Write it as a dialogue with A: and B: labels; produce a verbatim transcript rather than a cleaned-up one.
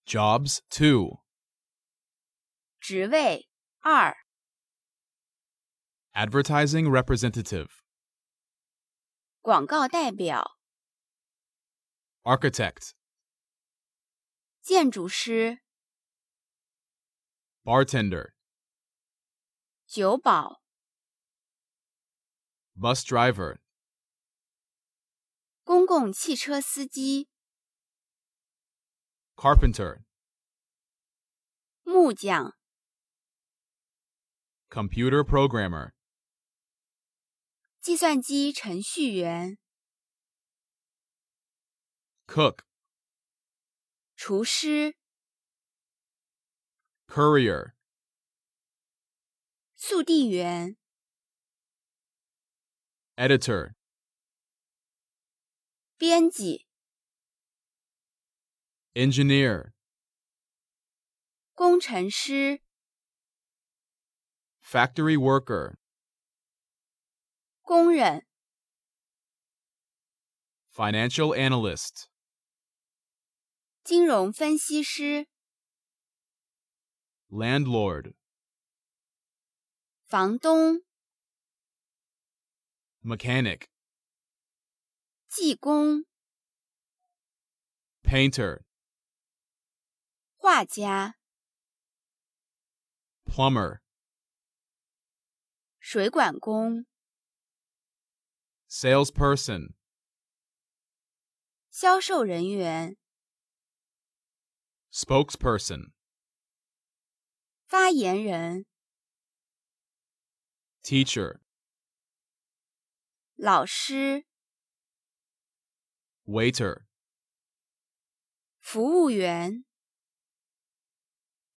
A: Jobs two.
B: 职位二，
A: Advertising representative.
B: 广告代表，
A: Architect.
B: 建筑师，
A: Bartender.
B: 酒保，
A: Bus driver.
B: 公共汽车司机，
A: Carpenter.
B: 木匠，
A: Computer programmer.
B: 计算机程序员，
A: Cook.
B: 厨师，
A: Courier.
B: 速递员，
A: Editor.
B: 编辑，
A: Engineer.
B: 工程师，
A: Factory worker.
B: 工人，
A: Financial analyst.
B: 金融分析师，
A: Landlord.
B: 房东，
A: Mechanic.
B: 技工，
A: Painter.
B: 画家，
A: Plumber.
B: 水管工，
A: Salesperson.
B: 销售人员，
A: Spokesperson.
B: 发言人，
A: Teacher.
B: 老师，
A: Waiter.
B: 服务员。